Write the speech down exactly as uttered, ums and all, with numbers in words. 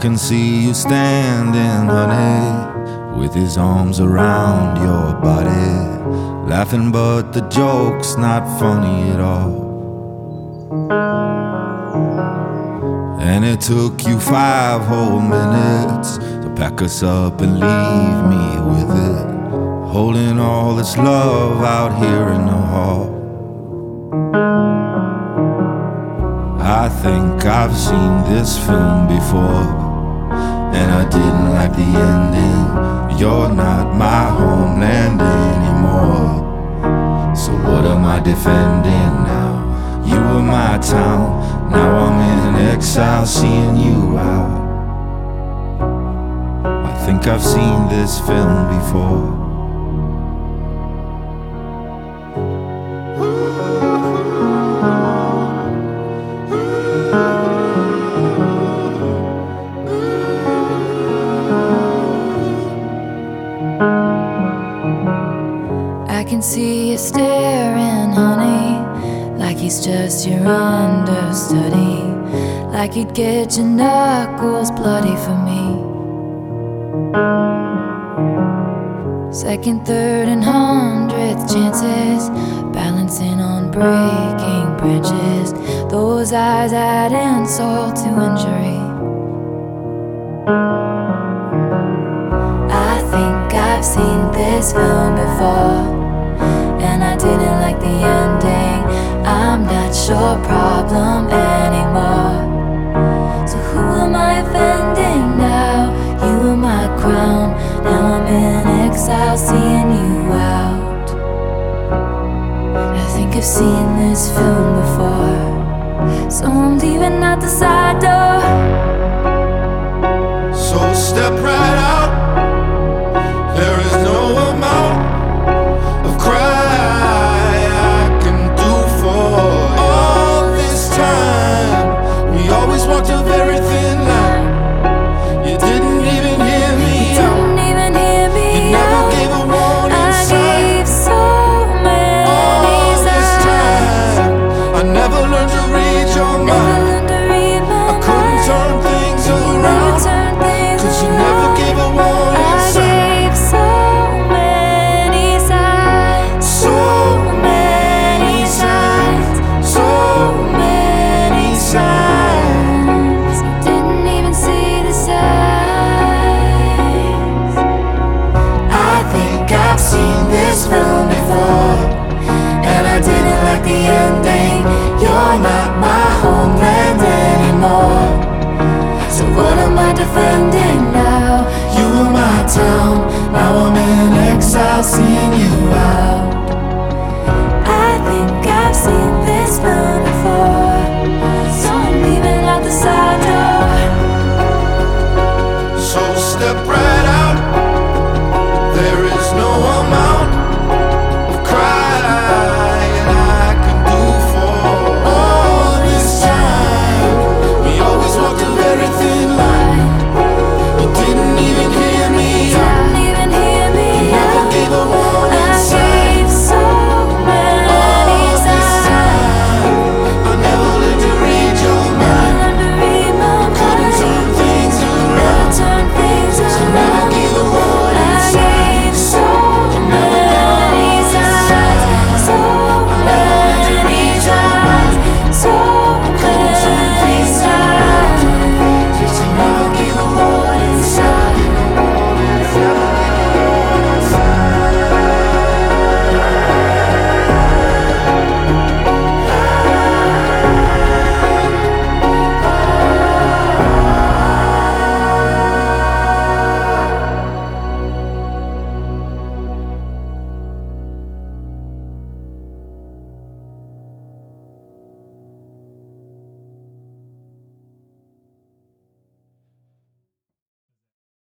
can see you standing, honey, with his arms around your body, laughing but the joke's not funny at all. And it took you five whole minutes to pack us up and leave me with it, holding all this love out here in the hall. I think I've seen this film before, and I didn't like the ending. You're not my homeland anymore, so what am I defending now? You were my town, now I'm in exile seeing you out. I think I've seen this film before. I can see you staring, honey, like he's just your understudy, like you'd get your knuckles bloody for me. Second, third, and hundredth chances, balancing on breaking branches. Those eyes add insult to injury. I think I've seen this film before, and I didn't like the ending. I'm not your problem anymore, so who am I offending now? You were my crown, now I'm in exile seeing you out. I think I've seen this film before, so I'm leaving out the side door. So step right out. There is no amount of cry I can do for all this time. We always walked a very thin line. You didn't even hear me out. Didn't even hear me You never out. gave a warning I sign. gave so many All this signs. time I never learned to read your Never mind. learned to read my I couldn't mind. turn things Never around, turn things cause you around. never gave a warning I sign. gave so many signs. So many signs, so many signs. You didn't even see the signs. I think I've seen this film before, and I didn't like the ending. You're not my homeland anymore, so what am I defending now? You were my town, now I'm in exile seeing you out. I think I've seen this film before, so I'm leaving out the side door.